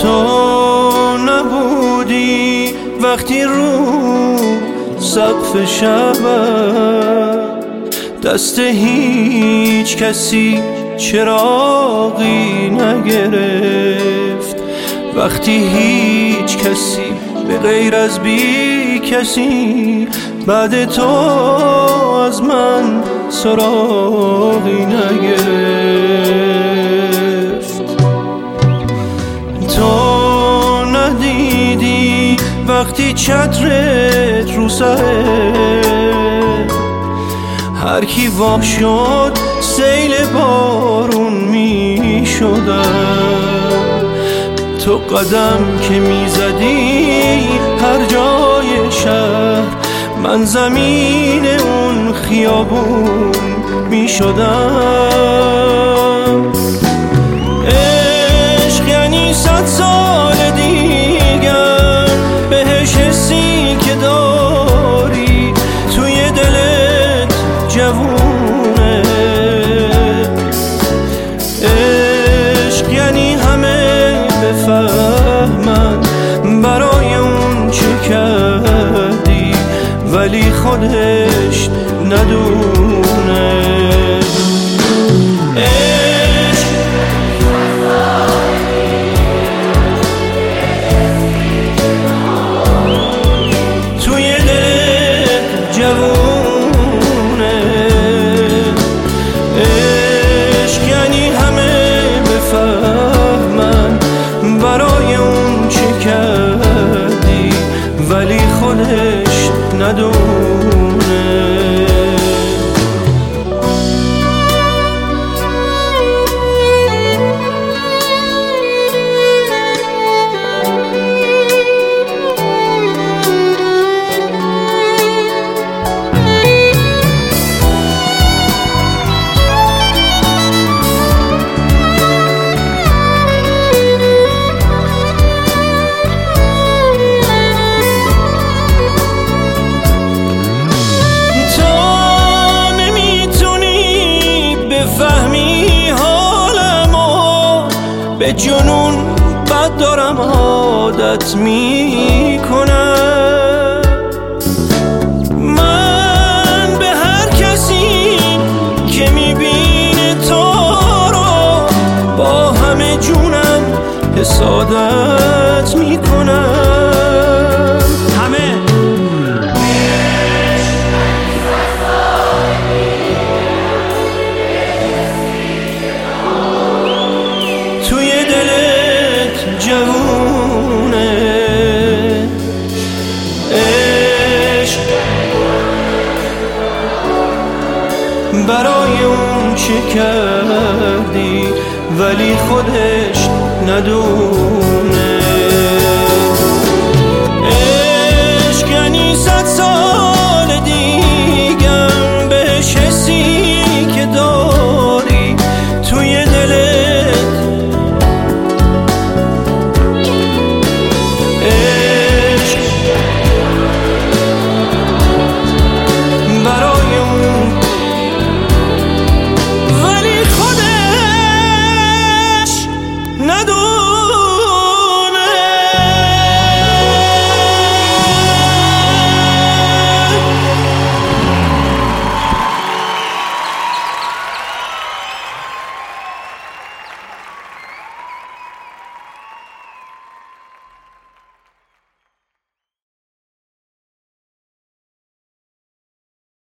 تو نبودی وقتی رو سقف شبم دست هیچ کسی چراغی نگرفت، وقتی هیچ کسی به غیر از بی کسی بعد تو از من سراغی نگرفت. تو ندیدی وقتی چترت رو سره هر کی وا شد سیل بارون می شدم. تو قدم که می زدی هر جای شهر من زمین اون خیابون می شدم. عشق یعنی 100 سال دیگر بهش حسی که داری توی دلت جوونه. عشق یعنی همه بفهمن برای اون چه کردی ولی خودش ندونه. توی دلت جوونه. عشق یعنی همه بفهمن برای اون چه کردی ولی خودش ندونه. به جنون بد دارم عادت میکنم. من به هر کسی که میبینه تو رو با همه جونم حسادت میکنم. همه توی دلت جوونه. عشق برای اون چه کردی ولی خودش ندونه.